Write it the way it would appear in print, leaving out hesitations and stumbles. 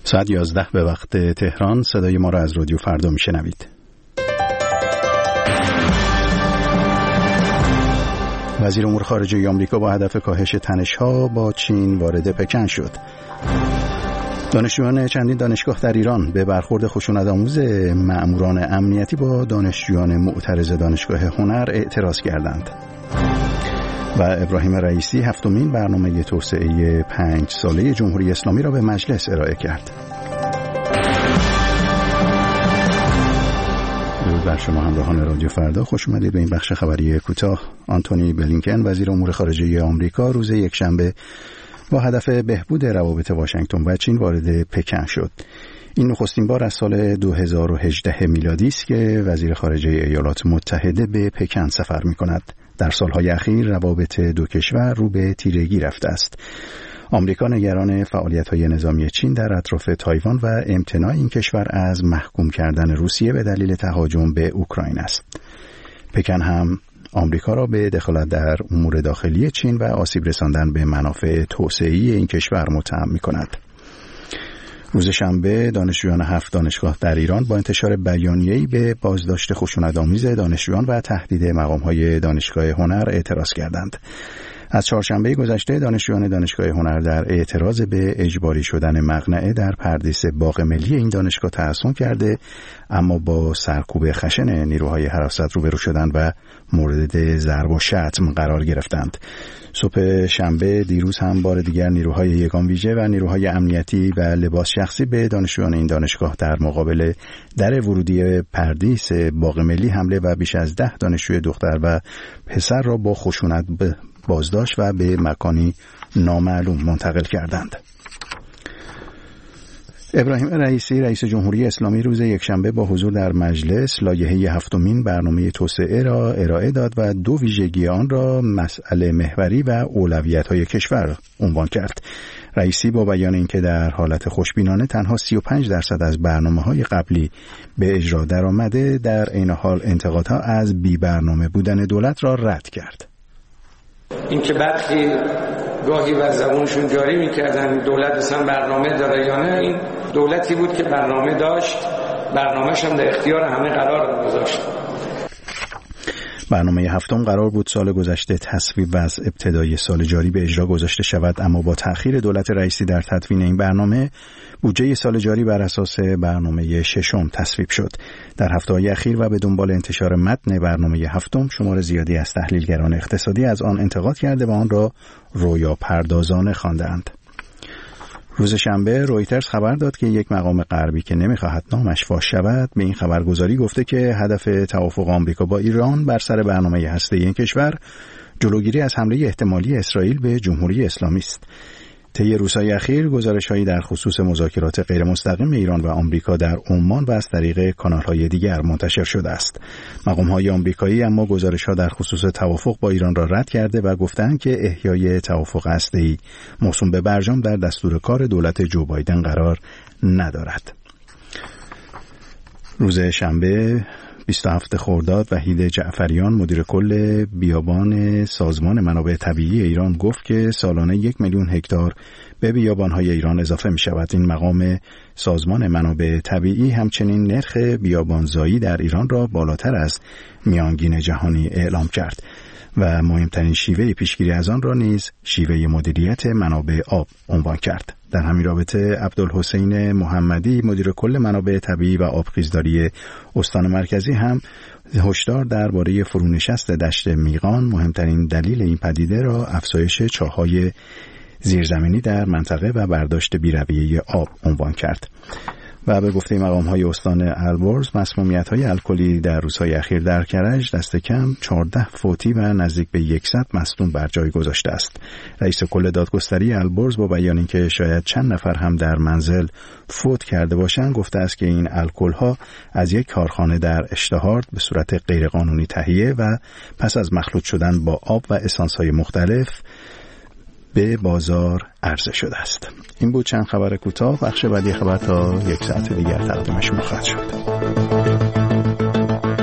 ساعت 11 به وقت تهران. صدای ما را از رادیو فردا میشنوید. وزیر امور خارجه آمریکا با هدف کاهش تنش‌ها با چین وارد پکن شد. دانشجویان چندین دانشگاه در ایران به برخورد خشونت‌آمیز مأموران امنیتی با دانشجویان معترض دانشگاه هنر اعتراض کردند. و ابراهیم رئیسی هفتمین برنامه توسعه 5 ساله جمهوری اسلامی را به مجلس ارائه کرد. درود بر شما همراهان رادیو فردا، خوش اومدید به این بخش خبری کوتاه. آنتونی بلینکن وزیر امور خارجه آمریکا روز یکشنبه با هدف بهبود روابط واشنگتن و چین وارد پکن شد. این نخستین بار از سال 2018 میلادی است که وزیر خارجه ایالات متحده به پکن سفر می‌کند. در سالهای اخیر روابط دو کشور رو به تیرگی رفته است. آمریکا نگران فعالیت‌های نظامی چین در اطراف تایوان و امتناع این کشور از محکوم کردن روسیه به دلیل تهاجم به اوکراین است. پکن هم آمریکا را به دخالت در امور داخلی چین و آسیب رساندن به منافع توسعه‌ای این کشور متهم می‌کند. روز شنبه دانشجویان 7 دانشگاه در ایران با انتشار بیانیه‌ای به بازداشت خشونت‌آمیز دانشجویان و تهدید مقام‌های دانشگاه هنر اعتراض کردند. از چهارشنبه گذشته دانشجویان دانشگاه هنر در اعتراض به اجباری شدن مقنعه در پردیس باغ ملی این دانشگاه تحصن کرده، اما با سرکوب خشن نیروهای حراست روبرو شدند و مورد ضرب و شتم قرار گرفتند. صبح شنبه دیروز هم بار دیگر نیروهای یگان ویژه و نیروهای امنیتی و لباس شخصی به دانشجویان این دانشگاه در مقابل در ورودی پردیس باغ ملی حمله و بیش از 10 دانشجوی دختر و پسر را با خشونت بازداشت و به مکانی نامعلوم منتقل کردند. ابراهیم رئیسی رئیس جمهوری اسلامی روز یکشنبه با حضور در مجلس لایحه هفتمین برنامه توسعه را ارائه داد و دو ویژگی آن را مسئله محوری و اولویت‌های کشور عنوان کرد. رئیسی با بیان اینکه در حالت خوشبینانه تنها 35% از برنامه‌های قبلی به اجرا درآمده، در عین حال انتقادها از بی برنامه بودن دولت را رد کرد. این که برخی گاهی بر زبونشون جاری میکردن دولت اصلا برنامه داره یا نه، این دولتی بود که برنامه داشت، برنامه‌ش هم در اختیار همه قرار گذاشت. برنامه هفتم قرار بود سال گذشته تصویب و از ابتدای سال جاری به اجرا گذاشته شود، اما با تأخیر دولت رئیسی در تدوین این برنامه، بودجه سال جاری بر اساس برنامه ششم تصویب شد. در هفته‌های اخیر و به دنبال انتشار متن برنامه هفتم، شمار زیادی از تحلیلگران اقتصادی از آن انتقاد کرده و آن را رویا پردازانه خواندند. روز شنبه رویترز خبر داد که یک مقام غربی که نمی‌خواهد نامش فاش شود به این خبرگزاری گفته که هدف توافق آمریکا با ایران بر سر برنامه هسته‌ای این کشور جلوگیری از حمله احتمالی اسرائیل به جمهوری اسلامی است. طی روزهای اخیر گزارش‌هایی در خصوص مذاکرات غیر مستقیم ایران و آمریکا در عمان و از طریق کانال‌های دیگر منتشر شده است. مقام‌های آمریکایی اما گزارش‌ها در خصوص توافق با ایران را رد کرده و گفتند که احیای توافق هسته‌ای موسوم به برجام در دستور کار دولت جو بایدن قرار ندارد. روز شنبه 27 خرداد وحید جعفریان مدیر کل بیابان سازمان منابع طبیعی ایران گفت که سالانه 1,000,000 هکتار به بیابان‌های ایران اضافه می‌شود. این مقام سازمان منابع طبیعی همچنین نرخ بیابانزایی در ایران را بالاتر از میانگین جهانی اعلام کرد و مهمترین شیوه پیشگیری از آن را نیز شیوه مدیریت منابع آب عنوان کرد. در همین رابطه عبدالحسین محمدی مدیر کل منابع طبیعی و آبخیزداری استان مرکزی هم هشدار درباره فرونشست دشت میغان، مهمترین دلیل این پدیده، را افزایش چاه‌های زیرزمینی در منطقه و برداشت بی‌رویه آب عنوان کرد. و به گفته مقام‌های استان البرز مسمومیت‌های الکلی در روزهای اخیر در کرج دست کم 14 فوتی و نزدیک به 100 مصدوم بر جای گذاشته است. رئیس کل دادگستری البرز با بیان اینکه شاید چند نفر هم در منزل فوت کرده باشند گفته است که این الکل‌ها از یک کارخانه در اشتهارد به صورت غیرقانونی تهیه و پس از مخلوط شدن با آب و اسانس‌های مختلف به بازار عرضه شده است. این بود چند خبر کوتاه. بخش بعدی خبر تا 1 ساعت دیگر تقدیم شما خواهد شد.